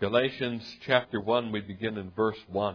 Galatians chapter 1, we begin in verse 1.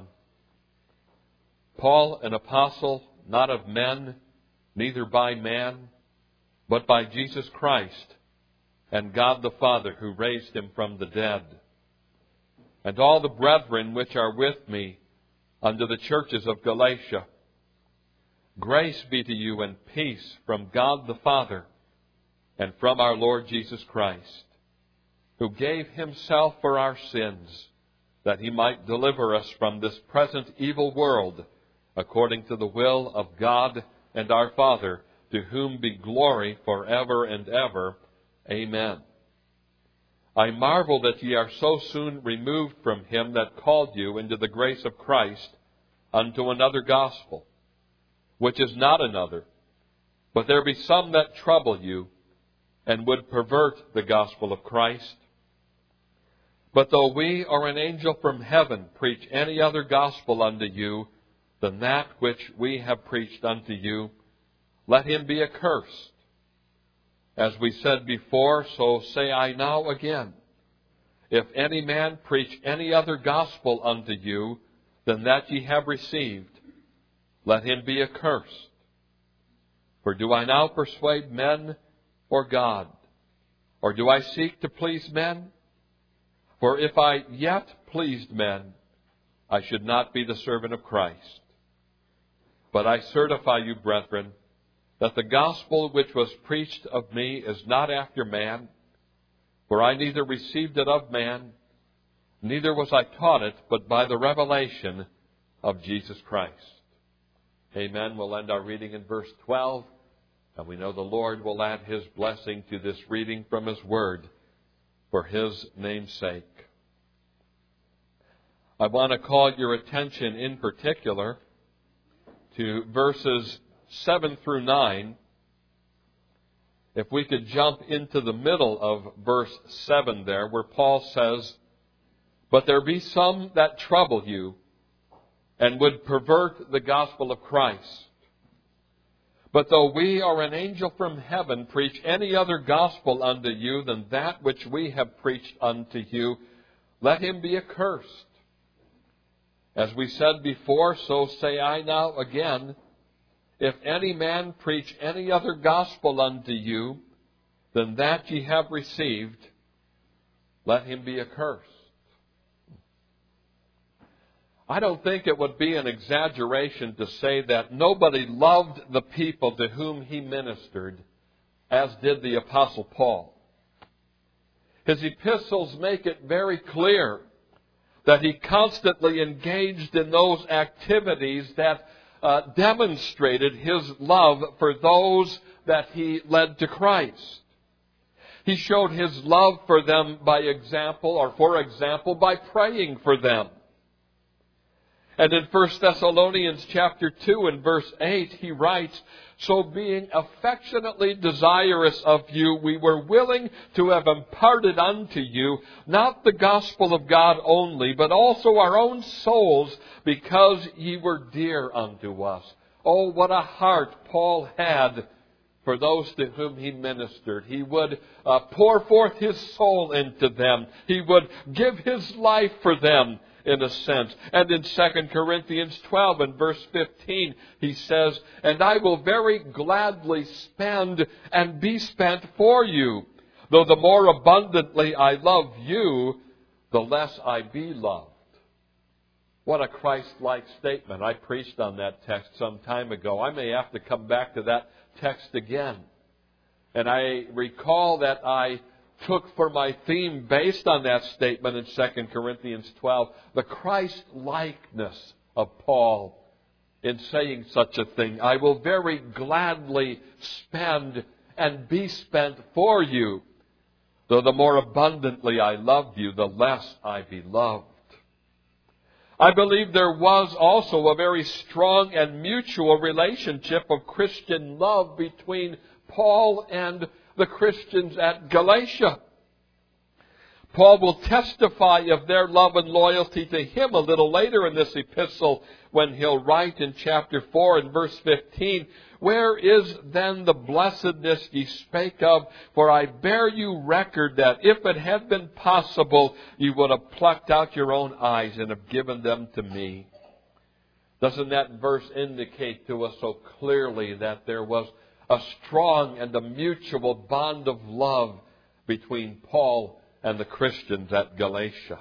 Paul, an apostle, not of men, neither by man, but by Jesus Christ, and God the Father, who raised him from the dead. And all the brethren which are with me unto the churches of Galatia. Grace be to you and peace from God the Father, and from our Lord Jesus Christ, who gave himself for our sins, that he might deliver us from this present evil world, according to the will of God and our Father, to whom be glory forever and ever. Amen. I marvel that ye are so soon removed from him that called you into the grace of Christ unto another gospel, which is not another. But there be some that trouble you, and would pervert the gospel of Christ. But though we or an angel from heaven preach any other gospel unto you than that which we have preached unto you, let him be accursed. As we said before, so say I now again. If any man preach any other gospel unto you than that ye have received, let him be accursed. For do I now persuade men or God? Or do I seek to please men? For if I yet pleased men, I should not be the servant of Christ. But I certify you, brethren, that the gospel which was preached of me is not after man, for I neither received it of man, neither was I taught it, but by the revelation of Jesus Christ. Amen. We'll end our reading in verse 12, and we know the Lord will add his blessing to this reading from his word for his name's sake. I want to call your attention in particular to verses 7 through 9. If we could jump into the middle of verse 7 there, where Paul says, But there be some that trouble you, and would pervert the gospel of Christ. But though we or an angel from heaven preach any other gospel unto you than that which we have preached unto you, let him be accursed. As we said before, so say I now again, if any man preach any other gospel unto you than that ye have received, let him be accursed. I don't think it would be an exaggeration to say that nobody loved the people to whom he ministered as did the Apostle Paul. His epistles make it very clear that he constantly engaged in those activities that demonstrated his love for those that he led to Christ. He showed his love for them by example, or for example, by praying for them. And in 1 Thessalonians chapter 2 and verse 8, he writes, So being affectionately desirous of you, we were willing to have imparted unto you, not the gospel of God only, but also our own souls, because ye were dear unto us. Oh, what a heart Paul had for those to whom he ministered. He would pour forth his soul into them. He would give his life for them, in a sense. And in 2 Corinthians 12 and verse 15, he says, And I will very gladly spend and be spent for you. Though the more abundantly I love you, the less I be loved. What a Christ-like statement. I preached on that text some time ago. I may have to come back to that text again. And I recall that I took for my theme, based on that statement in 2 Corinthians 12, the Christ-likeness of Paul in saying such a thing. I will very gladly spend and be spent for you. Though the more abundantly I love you, the less I be loved. I believe there was also a very strong and mutual relationship of Christian love between Paul and the Christians at Galatia. Paul will testify of their love and loyalty to him a little later in this epistle when he'll write in chapter 4 and verse 15, "Where is then the blessedness ye spake of? For I bear you record that if it had been possible, you would have plucked out your own eyes and have given them to me." Doesn't that verse indicate to us so clearly that there was a strong and a mutual bond of love between Paul and the Christians at Galatia?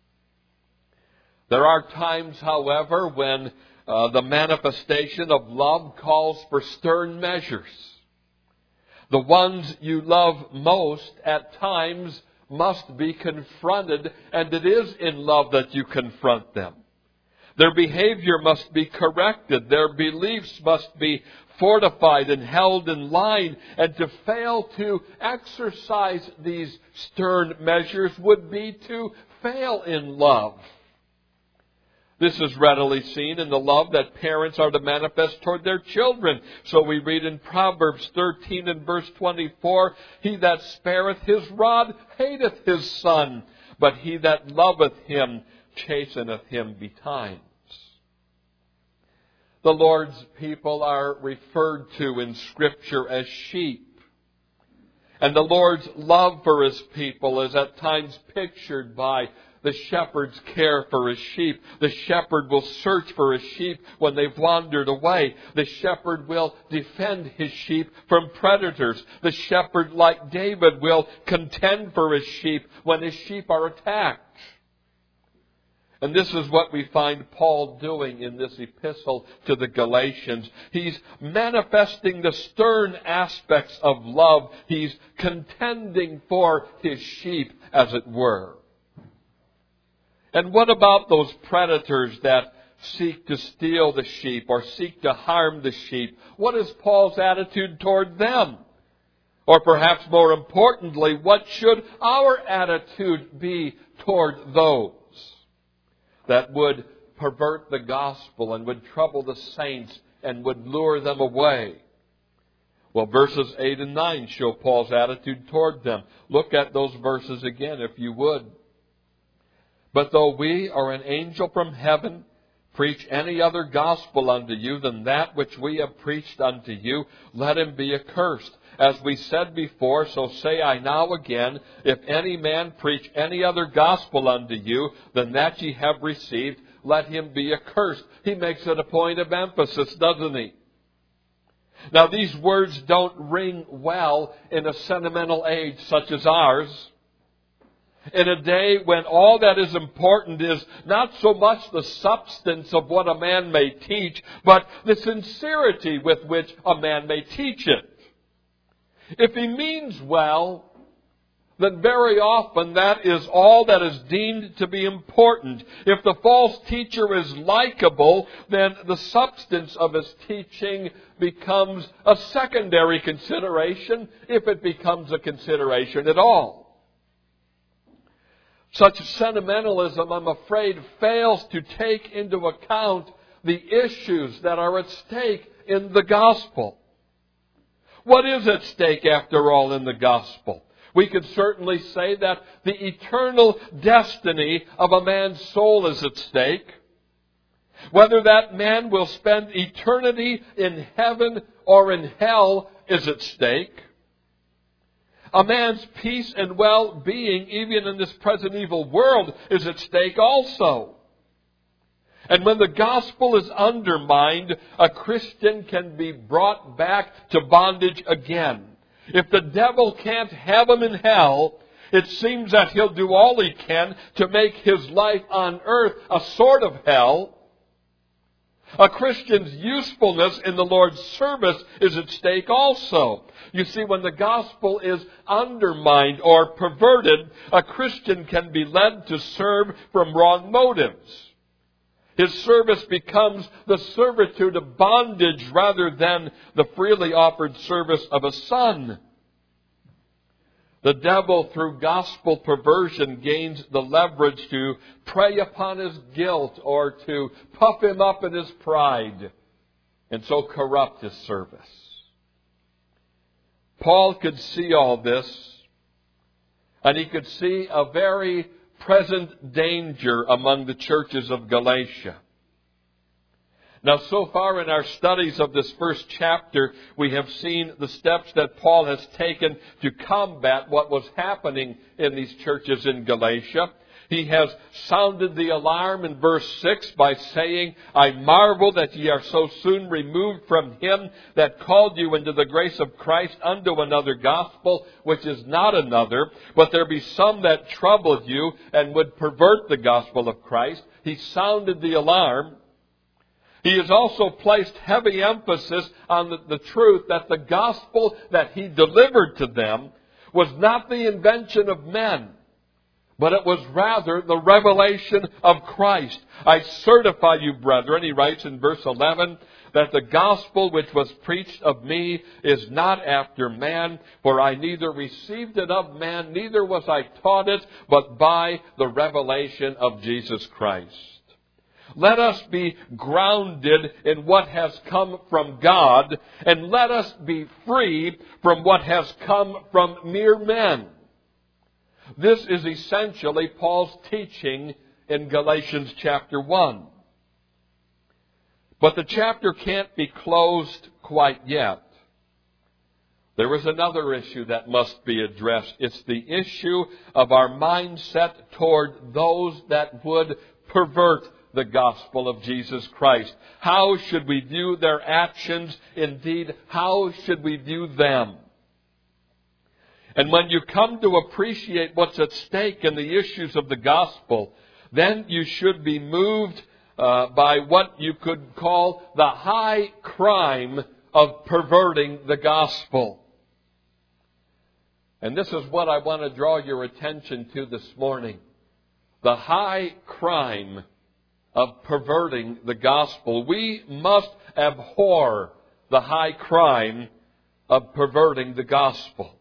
There are times, however, when the manifestation of love calls for stern measures. The ones you love most at times must be confronted, and it is in love that you confront them. Their behavior must be corrected. Their beliefs must be fortified and held in line. And to fail to exercise these stern measures would be to fail in love. This is readily seen in the love that parents are to manifest toward their children. So we read in Proverbs 13 and verse 24, "He that spareth his rod hateth his son, but he that loveth him chasteneth him betimes." The Lord's people are referred to in Scripture as sheep. And the Lord's love for His people is at times pictured by the shepherd's care for his sheep. The shepherd will search for his sheep when they've wandered away. The shepherd will defend his sheep from predators. The shepherd, like David, will contend for his sheep when his sheep are attacked. And this is what we find Paul doing in this epistle to the Galatians. He's manifesting the stern aspects of love. He's contending for his sheep, as it were. And what about those predators that seek to steal the sheep or seek to harm the sheep? What is Paul's attitude toward them? Or perhaps more importantly, what should our attitude be toward those that would pervert the gospel and would trouble the saints and would lure them away? Well, verses 8 and 9 show Paul's attitude toward them. Look at those verses again, if you would. "But though we or an angel from heaven preach any other gospel unto you than that which we have preached unto you, let him be accursed. As we said before, so say I now again, if any man preach any other gospel unto you than that ye have received, let him be accursed." He makes it a point of emphasis, doesn't he? Now, these words don't ring well in a sentimental age such as ours. In a day when all that is important is not so much the substance of what a man may teach, but the sincerity with which a man may teach it. If he means well, then very often that is all that is deemed to be important. If the false teacher is likable, then the substance of his teaching becomes a secondary consideration, if it becomes a consideration at all. Such sentimentalism, I'm afraid, fails to take into account the issues that are at stake in the gospel. What is at stake, after all, in the gospel? We could certainly say that the eternal destiny of a man's soul is at stake. Whether that man will spend eternity in heaven or in hell is at stake. A man's peace and well-being, even in this present evil world, is at stake also. And when the gospel is undermined, a Christian can be brought back to bondage again. If the devil can't have him in hell, it seems that he'll do all he can to make his life on earth a sort of hell. A Christian's usefulness in the Lord's service is at stake also. You see, when the gospel is undermined or perverted, a Christian can be led to serve from wrong motives. His service becomes the servitude of bondage rather than the freely offered service of a son. The devil, through gospel perversion, gains the leverage to prey upon his guilt or to puff him up in his pride and so corrupt his service. Paul could see all this, And he could see a very present danger among the churches of Galatia. Now, so far in our studies of this first chapter, we have seen the steps that Paul has taken to combat what was happening in these churches in Galatia. He has sounded the alarm in verse 6 by saying, I marvel that ye are so soon removed from him that called you into the grace of Christ unto another gospel, which is not another, but there be some that trouble you and would pervert the gospel of Christ. He sounded the alarm. He has also placed heavy emphasis on the truth that the gospel that he delivered to them was not the invention of men, but it was rather the revelation of Christ. I certify you, brethren, he writes in verse 11, that the gospel which was preached of me is not after man, for I neither received it of man, neither was I taught it, but by the revelation of Jesus Christ. Let us be grounded in what has come from God, and let us be free from what has come from mere men. This is essentially Paul's teaching in Galatians chapter 1. But the chapter can't be closed quite yet. There is another issue that must be addressed. It's the issue of our mindset toward those that would pervert the gospel of Jesus Christ. How should we view their actions? Indeed, how should we view them? And when you come to appreciate what's at stake in the issues of the gospel, then you should be moved by what you could call the high crime of perverting the gospel. And this is what I want to draw your attention to this morning. The high crime of perverting the gospel. We must abhor the high crime of perverting the gospel.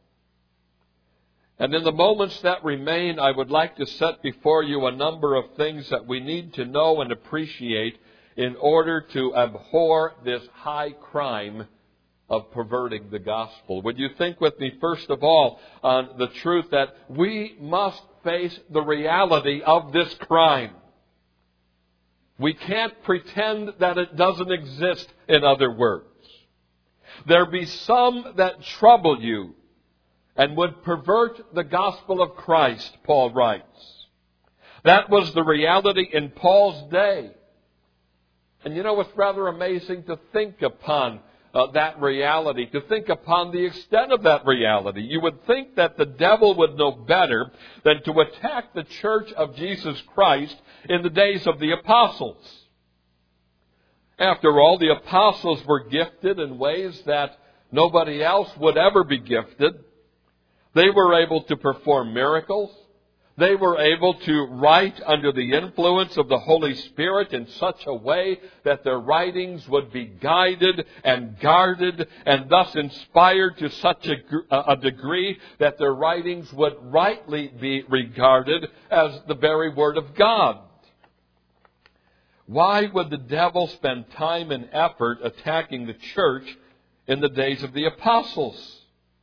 And in the moments that remain, I would like to set before you a number of things that we need to know and appreciate in order to abhor this high crime of perverting the gospel. Would you think with me, first of all, on the truth that we must face the reality of this crime. We can't pretend that it doesn't exist, in other words. There be some that trouble you and would pervert the gospel of Christ, Paul writes. That was the reality in Paul's day. And you know, it's rather amazing to think upon that reality, to think upon the extent of that reality. You would think that the devil would know better than to attack the church of Jesus Christ in the days of the apostles. After all, the apostles were gifted in ways that nobody else would ever be gifted. They were able to perform miracles. They were able to write under the influence of the Holy Spirit in such a way that their writings would be guided and guarded and thus inspired to such a degree that their writings would rightly be regarded as the very Word of God. Why would the devil spend time and effort attacking the church in the days of the apostles?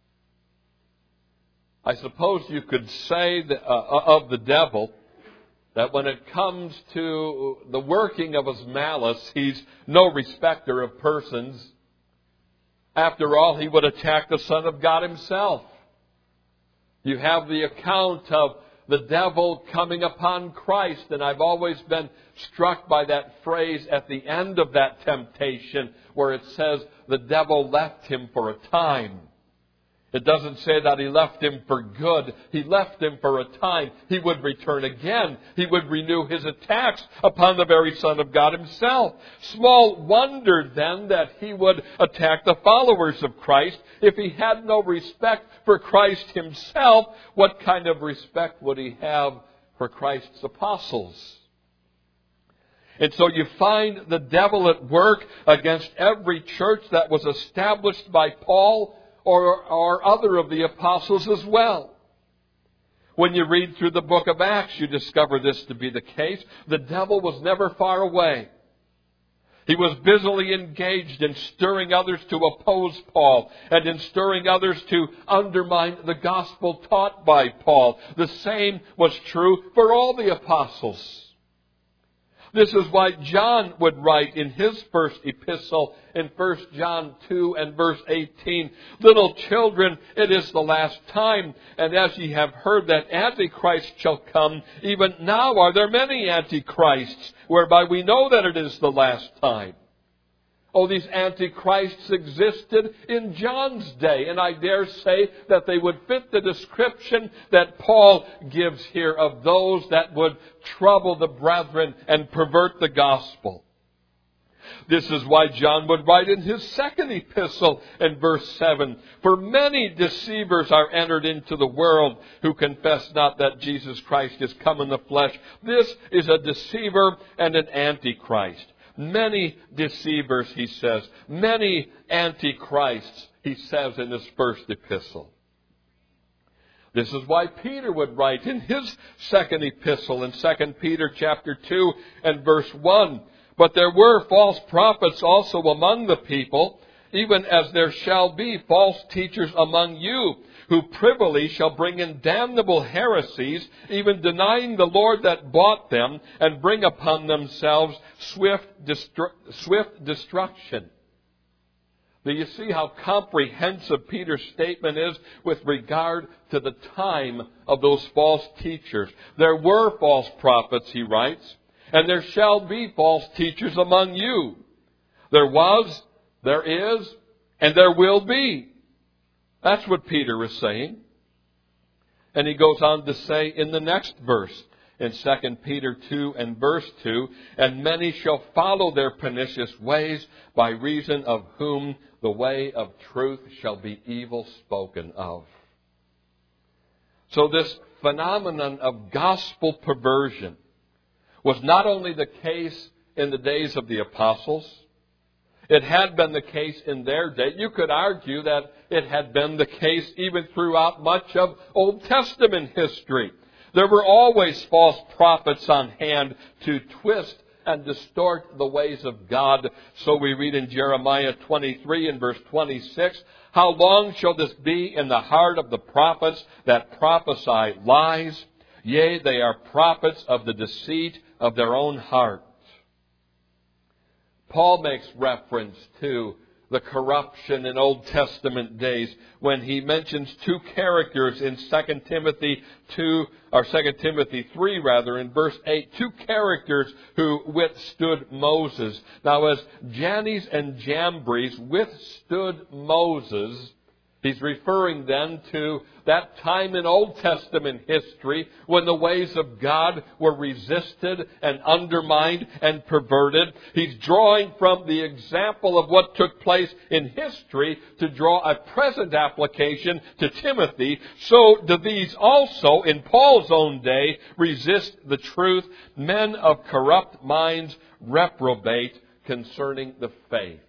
I suppose you could say of the devil that when it comes to the working of his malice, he's no respecter of persons. After all, he would attack the Son of God himself. You have the account of the devil coming upon Christ, and I've always been struck by that phrase at the end of that temptation where it says the devil left him for a time. It doesn't say that he left him for good. He left him for a time. He would return again. He would renew his attacks upon the very Son of God himself. Small wonder then that he would attack the followers of Christ. If he had no respect for Christ himself, what kind of respect would he have for Christ's apostles? And so you find the devil at work against every church that was established by Paul or other of the apostles as well. When you read through the book of Acts, you discover this to be the case. The devil was never far away. He was busily engaged in stirring others to oppose Paul and in stirring others to undermine the gospel taught by Paul. The same was true for all the apostles. This is why John would write in his first epistle in 1 John 2 and verse 18, "Little children, it is the last time, and as ye have heard that Antichrist shall come, even now are there many Antichrists, whereby we know that it is the last time." Oh, these Antichrists existed in John's day, and I dare say that they would fit the description that Paul gives here of those that would trouble the brethren and pervert the gospel. This is why John would write in his second epistle in verse 7, "For many deceivers are entered into the world, who confess not that Jesus Christ is come in the flesh." This is a deceiver and an antichrist. Many deceivers, he says. Many antichrists, he says in his first epistle. This is why Peter would write in his second epistle in 2 Peter chapter 2 and verse 1, "But there were false prophets also among the people, even as there shall be false teachers among you, who privily shall bring in damnable heresies, even denying the Lord that bought them, and bring upon themselves swift destruction." Do you see how comprehensive Peter's statement is with regard to the time of those false teachers? There were false prophets, he writes, and there shall be false teachers among you. There was, there is, and there will be. That's what Peter is saying. And he goes on to say in the next verse, in 2 Peter 2 and verse 2, "And many shall follow their pernicious ways, by reason of whom the way of truth shall be evil spoken of." So this phenomenon of gospel perversion was not only the case in the days of the apostles. It had been the case in their day. You could argue that it had been the case even throughout much of Old Testament history. There were always false prophets on hand to twist and distort the ways of God. So we read in Jeremiah 23 and verse 26, "How long shall this be in the heart of the prophets that prophesy lies? Yea, they are prophets of the deceit of their own heart." Paul makes reference to the corruption in Old Testament days when he mentions two characters in 2 Timothy 3 in verse 8, two characters who withstood Moses. Now, as Jannes and Jambres withstood Moses, he's referring then to that time in Old Testament history when the ways of God were resisted and undermined and perverted. He's drawing from the example of what took place in history to draw a present application to Timothy. So do these also, in Paul's own day, resist the truth. Men of corrupt minds reprobate concerning the faith.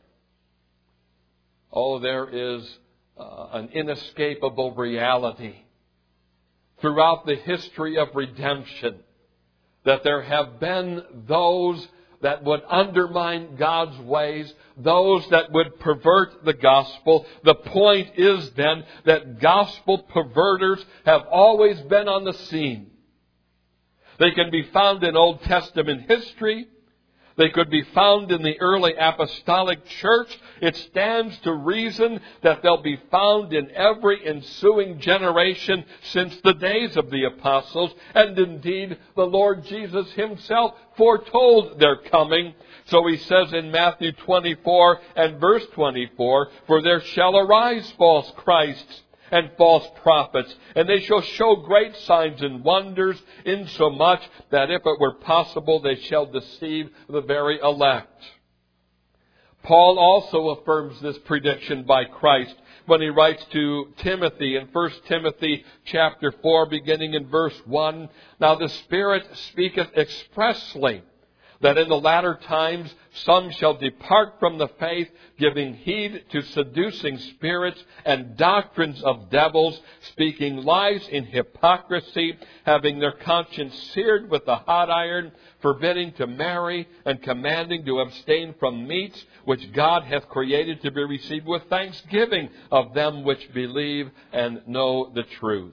Oh, there is an inescapable reality throughout the history of redemption that there have been those that would undermine God's ways, those that would pervert the gospel. The point is then that gospel perverters have always been on the scene. They can be found in Old Testament history. They could be found in the early apostolic church. It stands to reason that they'll be found in every ensuing generation since the days of the apostles. And indeed, the Lord Jesus himself foretold their coming. So he says in Matthew 24 and verse 24, "For there shall arise false Christs and false prophets, and they shall show great signs and wonders, insomuch that if it were possible they shall deceive the very elect." Paul also affirms this prediction by Christ when he writes to Timothy in 1 Timothy chapter 4, beginning in verse 1, "Now the Spirit speaketh expressly that in the latter times some shall depart from the faith, giving heed to seducing spirits and doctrines of devils, speaking lies in hypocrisy, having their conscience seared with the hot iron, forbidding to marry, and commanding to abstain from meats which God hath created to be received with thanksgiving of them which believe and know the truth.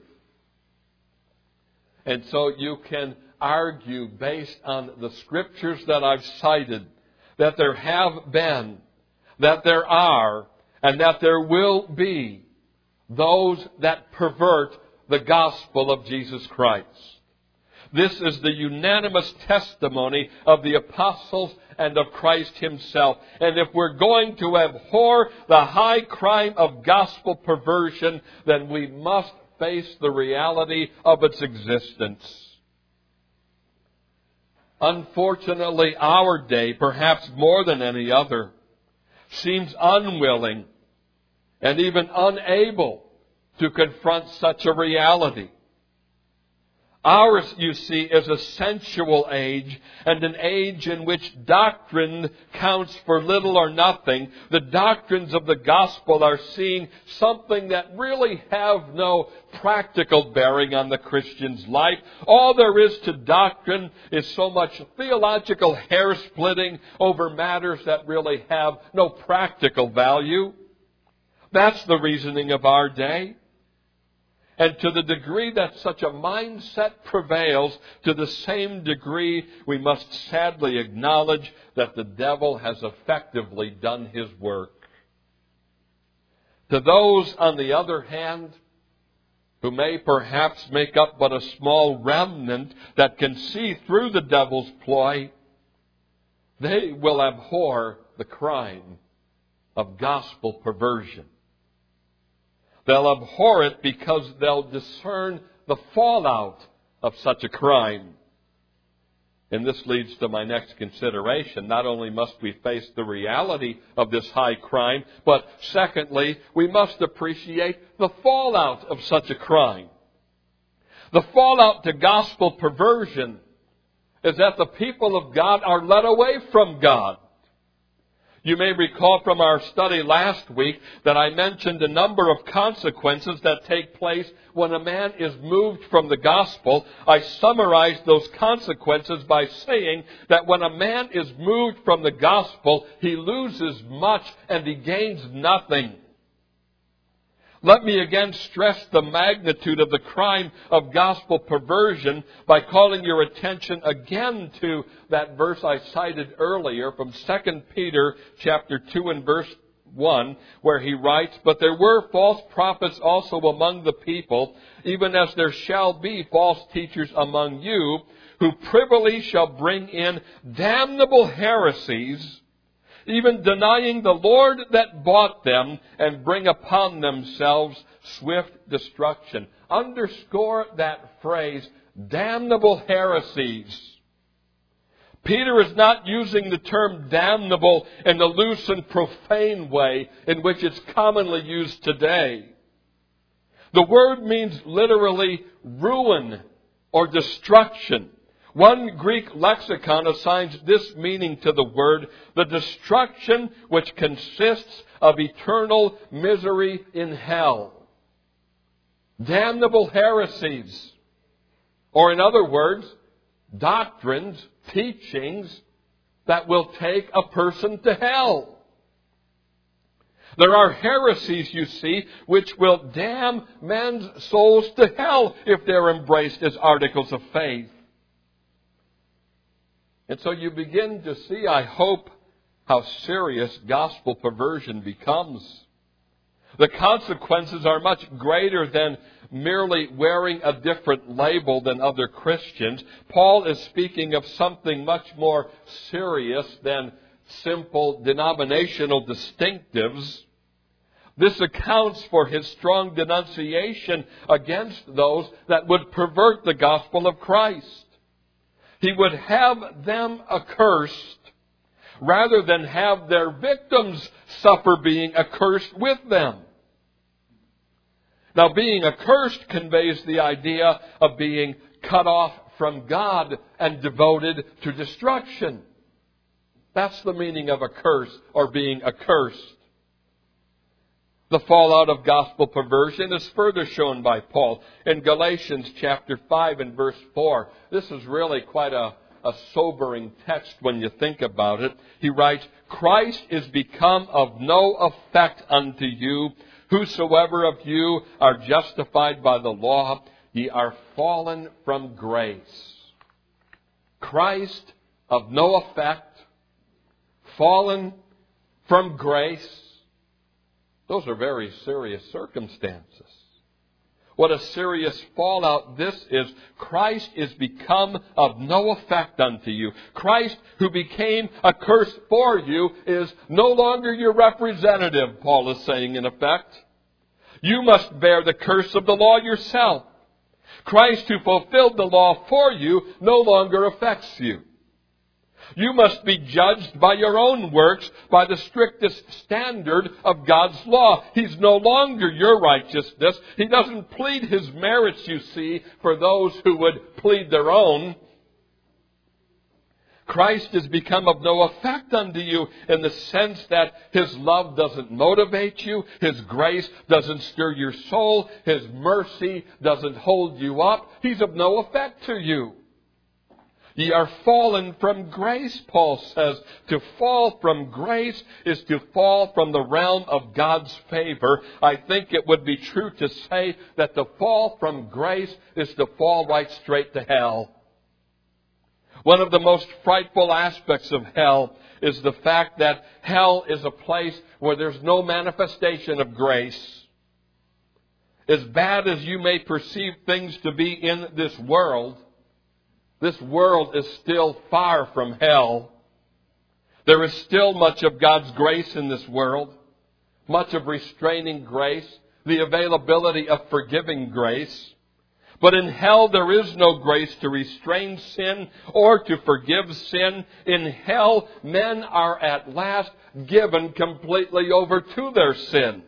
And so you can argue based on the scriptures that I've cited that there have been, that there are, and that there will be those that pervert the gospel of Jesus Christ. This is the unanimous testimony of the apostles and of Christ himself. And if we're going to abhor the high crime of gospel perversion, then we must face the reality of its existence. Unfortunately, our day, perhaps more than any other, seems unwilling and even unable to confront such a reality. Ours, you see, is a sensual age, and an age in which doctrine counts for little or nothing. The doctrines of the gospel are seen something that really have no practical bearing on the Christian's life. All there is to doctrine is so much theological hair-splitting over matters that really have no practical value. That's the reasoning of our day. And to the degree that such a mindset prevails, to the same degree we must sadly acknowledge that the devil has effectively done his work. To those, on the other hand, who may perhaps make up but a small remnant that can see through the devil's ploy, they will abhor the crime of gospel perversion. They'll abhor it because they'll discern the fallout of such a crime. And this leads to my next consideration. Not only must we face the reality of this high crime, but secondly, we must appreciate the fallout of such a crime. The fallout to gospel perversion is that the people of God are led away from God. You may recall from our study last week that I mentioned a number of consequences that take place when a man is moved from the gospel. I summarized those consequences by saying that when a man is moved from the gospel, he loses much and he gains nothing. Let me again stress the magnitude of the crime of gospel perversion by calling your attention again to that verse I cited earlier from 2 Peter chapter 2 and verse 1, where he writes, "But there were false prophets also among the people, even as there shall be false teachers among you, who privily shall bring in damnable heresies, even denying the Lord that bought them, and bring upon themselves swift destruction." Underscore that phrase, damnable heresies. Peter is not using the term damnable in the loose and profane way in which it's commonly used today. The word means literally ruin or destruction. One Greek lexicon assigns this meaning to the word: the destruction which consists of eternal misery in hell. Damnable heresies. Or in other words, doctrines, teachings that will take a person to hell. There are heresies, you see, which will damn men's souls to hell if they're embraced as articles of faith. And so you begin to see, I hope, how serious gospel perversion becomes. The consequences are much greater than merely wearing a different label than other Christians. Paul is speaking of something much more serious than simple denominational distinctives. This accounts for his strong denunciation against those that would pervert the gospel of Christ. He would have them accursed rather than have their victims suffer being accursed with them. Now, being accursed conveys the idea of being cut off from God and devoted to destruction. That's the meaning of a curse or being accursed. The fallout of gospel perversion is further shown by Paul in Galatians chapter 5 and verse 4. This is really quite a sobering text when you think about it. He writes, Christ is become of no effect unto you. Whosoever of you are justified by the law, ye are fallen from grace. Christ of no effect, fallen from grace. Those are very serious circumstances. What a serious fallout this is. Christ is become of no effect unto you. Christ, who became a curse for you, is no longer your representative, Paul is saying in effect. You must bear the curse of the law yourself. Christ, who fulfilled the law for you, no longer affects you. You must be judged by your own works, by the strictest standard of God's law. He's no longer your righteousness. He doesn't plead His merits, you see, for those who would plead their own. Christ has become of no effect unto you in the sense that His love doesn't motivate you. His grace doesn't stir your soul. His mercy doesn't hold you up. He's of no effect to you. Ye are fallen from grace, Paul says. To fall from grace is to fall from the realm of God's favor. I think it would be true to say that to fall from grace is to fall right straight to hell. One of the most frightful aspects of hell is the fact that hell is a place where there's no manifestation of grace. As bad as you may perceive things to be in this world is still far from hell. There is still much of God's grace in this world, much of restraining grace, the availability of forgiving grace. But in hell there is no grace to restrain sin or to forgive sin. In hell, men are at last given completely over to their sin.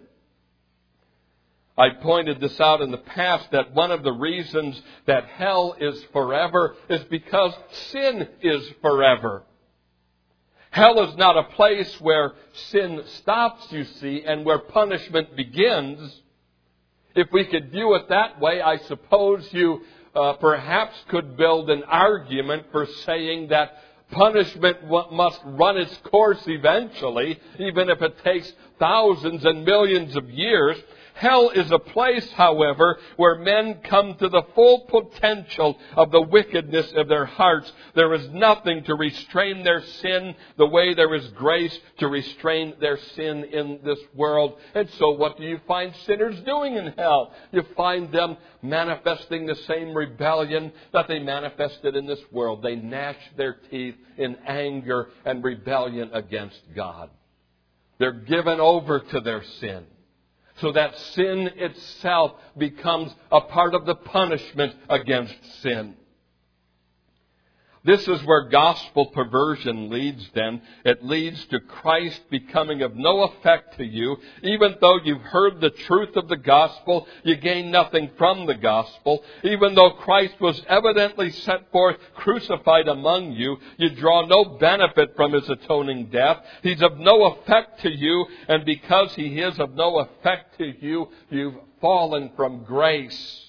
I pointed this out in the past that one of the reasons that hell is forever is because sin is forever. Hell is not a place where sin stops, you see, and where punishment begins. If we could view it that way, I suppose you perhaps could build an argument for saying that punishment must run its course eventually, even if it takes thousands and millions of years. Hell is a place, however, where men come to the full potential of the wickedness of their hearts. There is nothing to restrain their sin the way there is grace to restrain their sin in this world. And so what do you find sinners doing in hell? You find them manifesting the same rebellion that they manifested in this world. They gnash their teeth in anger and rebellion against God. They're given over to their sin, so that sin itself becomes a part of the punishment against sin. This is where gospel perversion leads then. It leads to Christ becoming of no effect to you. Even though you've heard the truth of the gospel, you gain nothing from the gospel. Even though Christ was evidently set forth crucified among you, you draw no benefit from His atoning death. He's of no effect to you, and because He is of no effect to you, you've fallen from grace.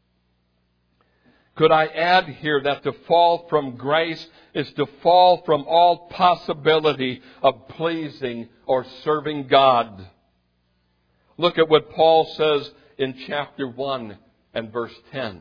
Could I add here that to fall from grace is to fall from all possibility of pleasing or serving God? Look at what Paul says in chapter 1 and verse 10.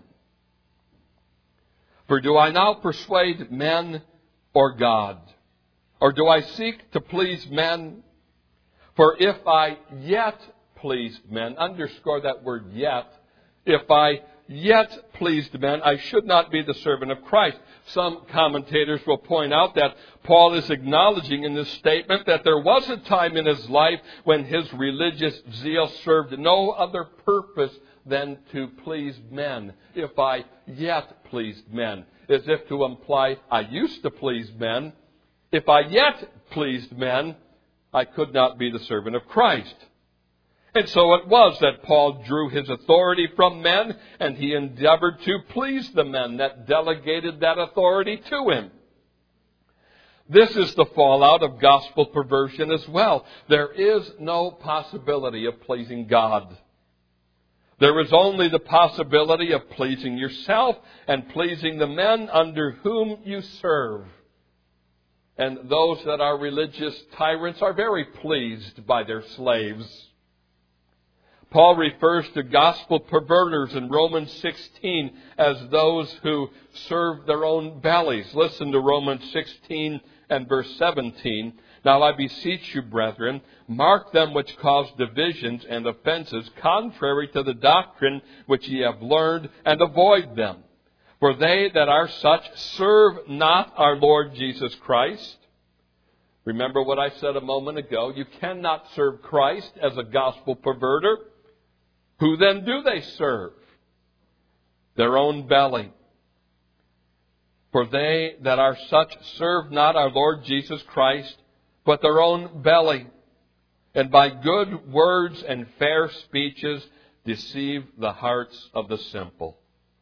For do I now persuade men or God? Or do I seek to please men? For if I yet pleased men, underscore that word yet, if I yet pleased men, I should not be the servant of Christ. Some commentators will point out that Paul is acknowledging in this statement that there was a time in his life when his religious zeal served no other purpose than to please men. If I yet pleased men, as if to imply I used to please men. If I yet pleased men, I could not be the servant of Christ. And so it was that Paul drew his authority from men, and he endeavored to please the men that delegated that authority to him. This is the fallout of gospel perversion as well. There is no possibility of pleasing God. There is only the possibility of pleasing yourself and pleasing the men under whom you serve. And those that are religious tyrants are very pleased by their slaves. Paul refers to gospel perverters in Romans 16 as those who serve their own bellies. Listen to Romans 16 and verse 17. Now I beseech you, brethren, mark them which cause divisions and offenses contrary to the doctrine which ye have learned, and avoid them. For they that are such serve not our Lord Jesus Christ. Remember what I said a moment ago. You cannot serve Christ as a gospel perverter. Who then do they serve? Their own belly. For they that are such serve not our Lord Jesus Christ, but their own belly, and by good words and fair speeches deceive the hearts of the simple.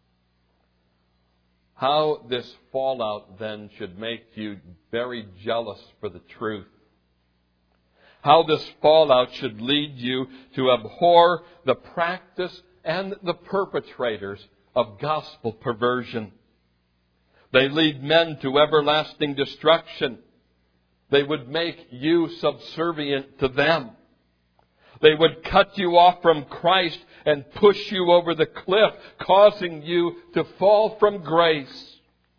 How this fallout then should make you very jealous for the truth. How this fallout should lead you to abhor the practice and the perpetrators of gospel perversion. They lead men to everlasting destruction. They would make you subservient to them. They would cut you off from Christ and push you over the cliff, causing you to fall from grace.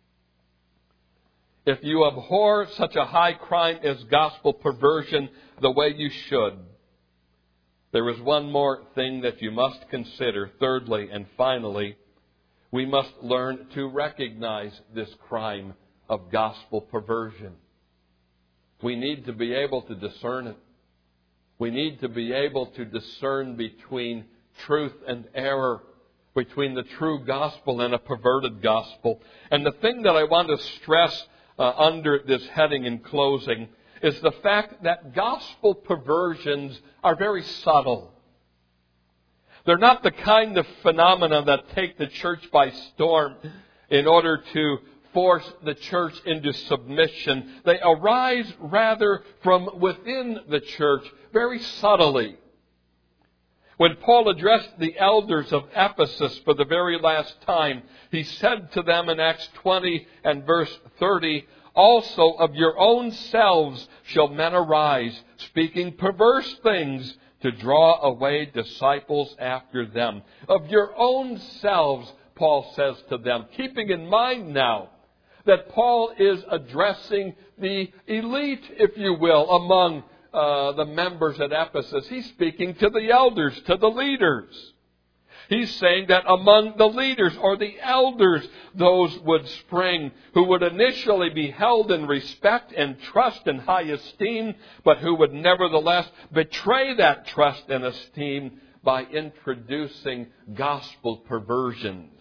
If you abhor such a high crime as gospel perversion the way you should, there is one more thing that you must consider. Thirdly and finally, we must learn to recognize this crime of gospel perversion. We need to be able to discern it. We need to be able to discern between truth and error, between the true gospel and a perverted gospel. And the thing that I want to stress under this heading in closing is the fact that gospel perversions are very subtle. They're not the kind of phenomena that take the church by storm in order to force the church into submission. They arise rather from within the church, very subtly. When Paul addressed the elders of Ephesus for the very last time, he said to them in Acts 20 and verse 30, "Also of your own selves shall men arise, speaking perverse things, to draw away disciples after them." Of your own selves, Paul says to them, keeping in mind now that Paul is addressing the elite, if you will, among the members at Ephesus. He's speaking to the elders, to the leaders. He's saying that among the leaders or the elders, those would spring who would initially be held in respect and trust and high esteem, but who would nevertheless betray that trust and esteem by introducing gospel perversions.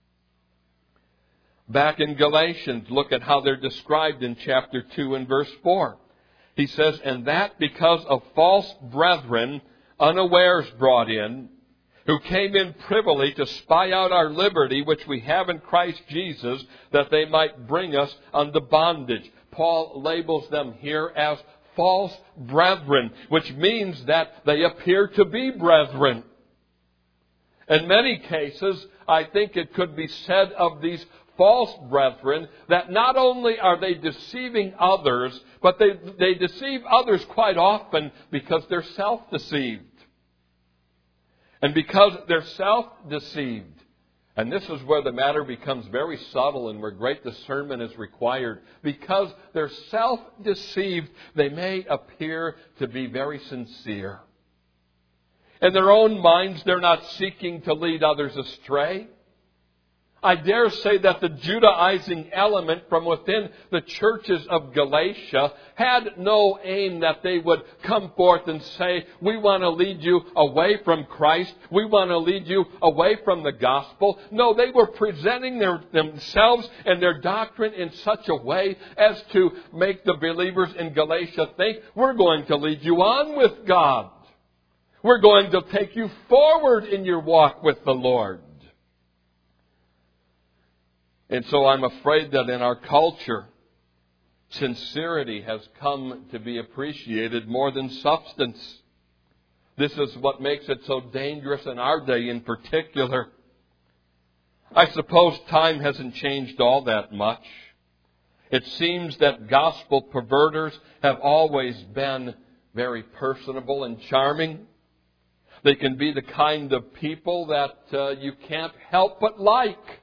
Back in Galatians, look at how they're described in chapter 2 and verse 4. He says, "And that because of false brethren, unawares brought in, who came in privily to spy out our liberty, which we have in Christ Jesus, that they might bring us unto bondage." Paul labels them here as false brethren, which means that they appear to be brethren. In many cases, I think it could be said of these false brethren that not only are they deceiving others, but they deceive others quite often because they're self-deceived. And because they're self-deceived, and this is where the matter becomes very subtle and where great discernment is required, because they're self-deceived, they may appear to be very sincere. In their own minds, they're not seeking to lead others astray. I dare say that the Judaizing element from within the churches of Galatia had no aim that they would come forth and say, "We want to lead you away from Christ. We want to lead you away from the gospel." No, they were presenting themselves and their doctrine in such a way as to make the believers in Galatia think, "We're going to lead you on with God. We're going to take you forward in your walk with the Lord." And so I'm afraid that in our culture, Sincerity has come to be appreciated more than substance. This is what makes it so dangerous in our day in particular. I suppose time hasn't changed all that much. It seems that gospel perverters have always been very personable and charming. They can be the kind of people that you can't help but like.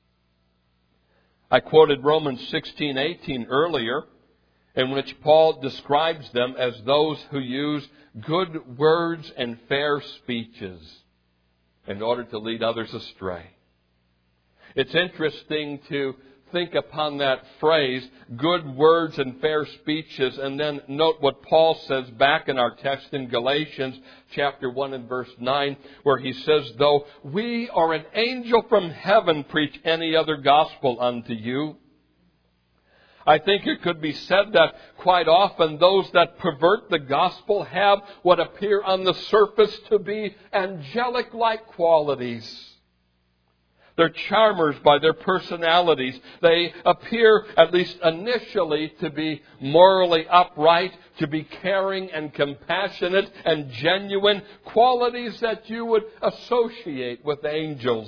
I quoted Romans 16:18 earlier, in which Paul describes them as those who use good words and fair speeches in order to lead others astray. It's interesting to think upon that phrase, good words and fair speeches, and then note what Paul says back in our text in Galatians chapter 1 and verse 9, where he says, though we or an angel from heaven preach any other gospel unto you. I think it could be said that quite often those that pervert the gospel have what appear on the surface to be angelic-like qualities. They're charmers by their personalities. They appear, at least initially, to be morally upright, to be caring and compassionate and genuine, qualities that you would associate with angels.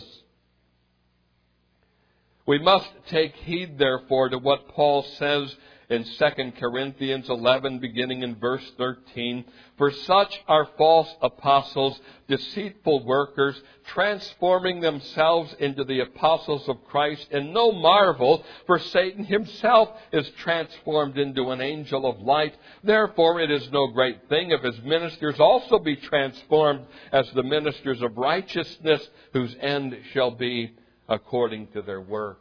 We must take heed, therefore, to what Paul says in 2 Corinthians 11, beginning in verse 13. For such are false apostles, deceitful workers, transforming themselves into the apostles of Christ. And no marvel, for Satan himself is transformed into an angel of light. Therefore it is no great thing if his ministers also be transformed as the ministers of righteousness, whose end shall be according to their works.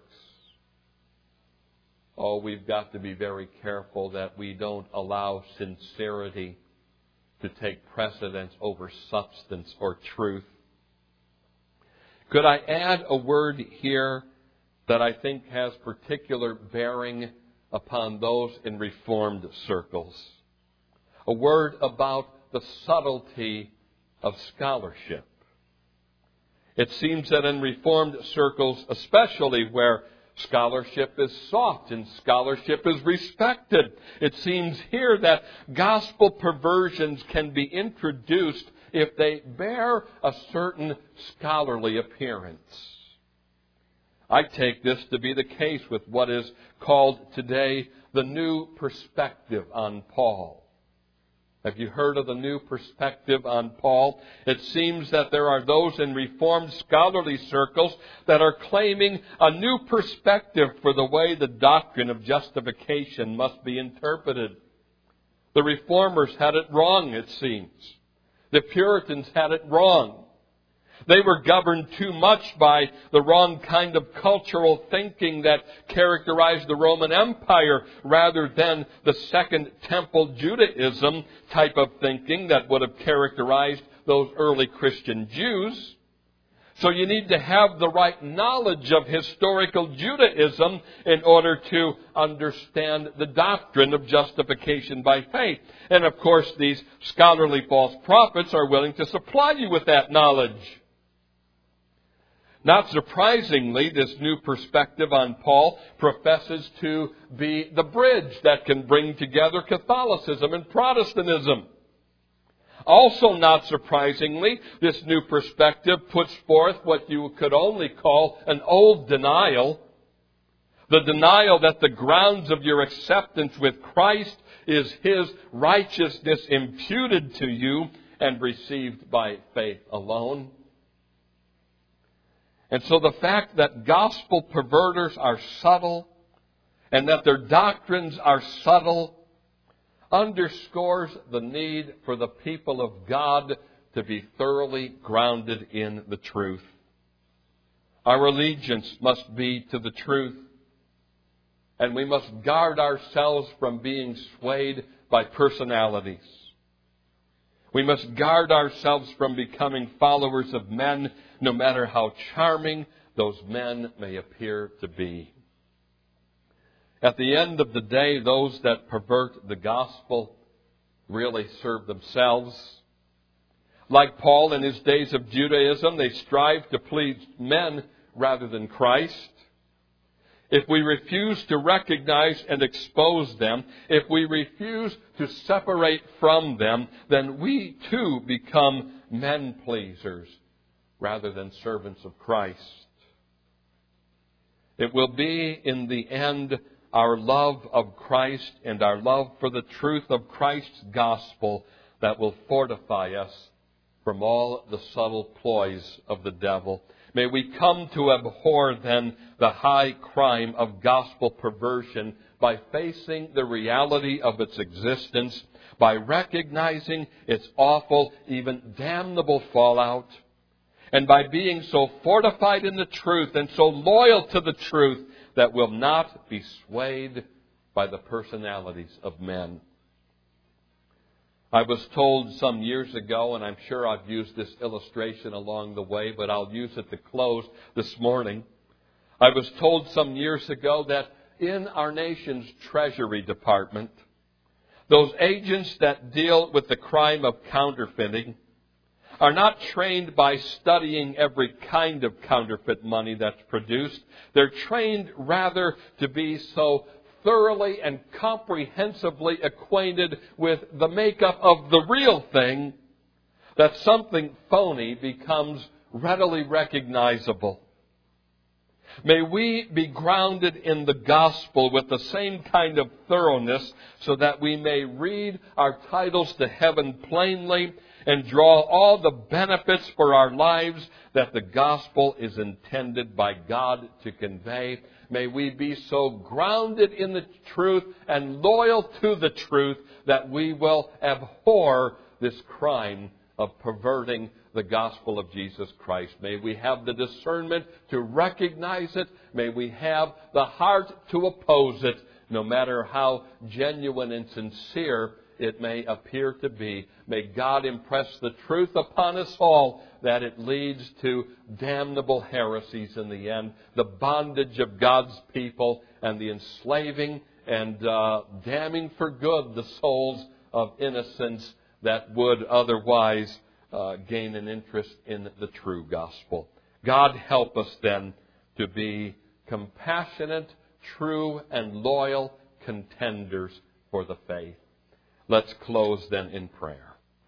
Oh, we've got to be very careful that we don't allow sincerity to take precedence over substance or truth. Could I add a word here that I think has particular bearing upon those in Reformed circles? A word about the subtlety of scholarship. It seems that in Reformed circles, especially where scholarship is sought and scholarship is respected, it seems here that gospel perversions can be introduced if they bear a certain scholarly appearance. I take this to be the case with what is called today the new perspective on Paul. Have you heard of the new perspective on Paul? It seems that there are those in Reformed scholarly circles that are claiming a new perspective for the way the doctrine of justification must be interpreted. The Reformers had it wrong, it seems. The Puritans had it wrong. They were governed too much by the wrong kind of cultural thinking that characterized the Roman Empire rather than the Second Temple Judaism type of thinking that would have characterized those early Christian Jews. So you need to have the right knowledge of historical Judaism in order to understand the doctrine of justification by faith. And of course, these scholarly false prophets are willing to supply you with that knowledge. Not surprisingly, this new perspective on Paul professes to be the bridge that can bring together Catholicism and Protestantism. Also, not surprisingly, this new perspective puts forth what you could only call an old denial. The denial that the grounds of your acceptance with Christ is His righteousness imputed to you and received by faith alone. And so the fact that gospel perverters are subtle and that their doctrines are subtle underscores the need for the people of God to be thoroughly grounded in the truth. Our allegiance must be to the truth, and we must guard ourselves from being swayed by personalities. We must guard ourselves from becoming followers of men, no matter how charming those men may appear to be. At the end of the day, those that pervert the gospel really serve themselves. Like Paul in his days of Judaism, they strive to please men rather than Christ. if we refuse to recognize and expose them, if we refuse to separate from them, then we too become men pleasers rather than servants of Christ. It will be, in the end, our love of Christ and our love for the truth of Christ's gospel that will fortify us from all the subtle ploys of the devil. May we come to abhor then the high crime of gospel perversion by facing the reality of its existence, by recognizing its awful, even damnable fallout, and by being so fortified in the truth and so loyal to the truth that will not be swayed by the personalities of men. I was told some years ago, and I'm sure I've used this illustration along the way, but I'll use it to close this morning. I was told some years ago that in our nation's Treasury Department, those agents that deal with the crime of counterfeiting are not trained by studying every kind of counterfeit money that's produced. They're trained rather to be so thoroughly and comprehensively acquainted with the makeup of the real thing that something phony becomes readily recognizable. May we be grounded in the gospel with the same kind of thoroughness so that we may read our titles to heaven plainly and draw all the benefits for our lives that the gospel is intended by God to convey. May we be so grounded in the truth and loyal to the truth that we will abhor this crime of perverting the gospel of Jesus Christ. May we have the discernment to recognize it. May we have the heart to oppose it, no matter how genuine and sincere it may appear to be. May God impress the truth upon us all that it leads to damnable heresies in the end, the bondage of God's people, and the enslaving and damning for good the souls of innocents that would otherwise gain an interest in the true gospel. God help us then to be compassionate, true, and loyal contenders for the faith. Let's close then in prayer.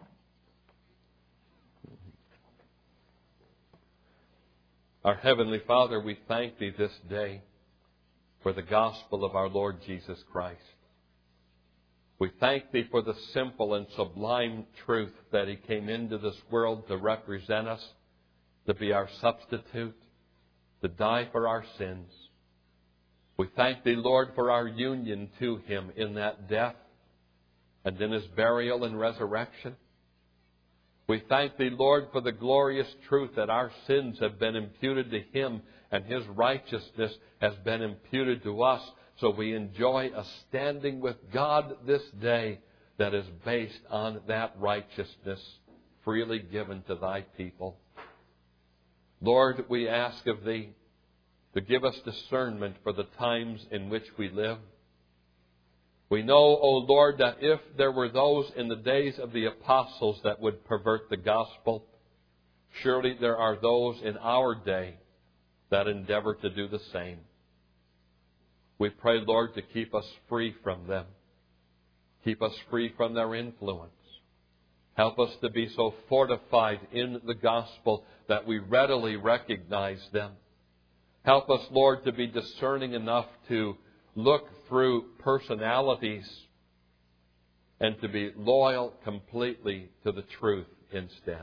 Our Heavenly Father, we thank Thee this day for the gospel of our Lord Jesus Christ. We thank Thee for the simple and sublime truth that He came into this world to represent us, to be our substitute, to die for our sins. We thank Thee, Lord, for our union to Him in that death and in His burial and resurrection. We thank Thee, Lord, for the glorious truth that our sins have been imputed to Him and His righteousness has been imputed to us. So we enjoy a standing with God this day that is based on that righteousness freely given to Thy people. Lord, we ask of Thee to give us discernment for the times in which we live. We know, O Lord, that if there were those in the days of the apostles that would pervert the gospel, surely there are those in our day that endeavor to do the same. We pray, Lord, to keep us free from them. Keep us free from their influence. Help us to be so fortified in the gospel that we readily recognize them. Help us, Lord, to be discerning enough to look through personalities and to be loyal completely to the truth instead.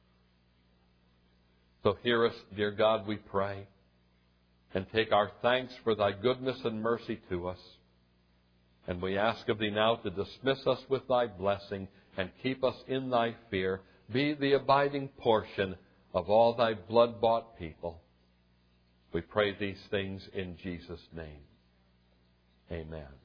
So hear us, dear God, we pray, and take our thanks for Thy goodness and mercy to us. And we ask of Thee now to dismiss us with Thy blessing and keep us in Thy fear. Be the abiding portion of all Thy blood-bought people. We pray these things in Jesus' name. Amen.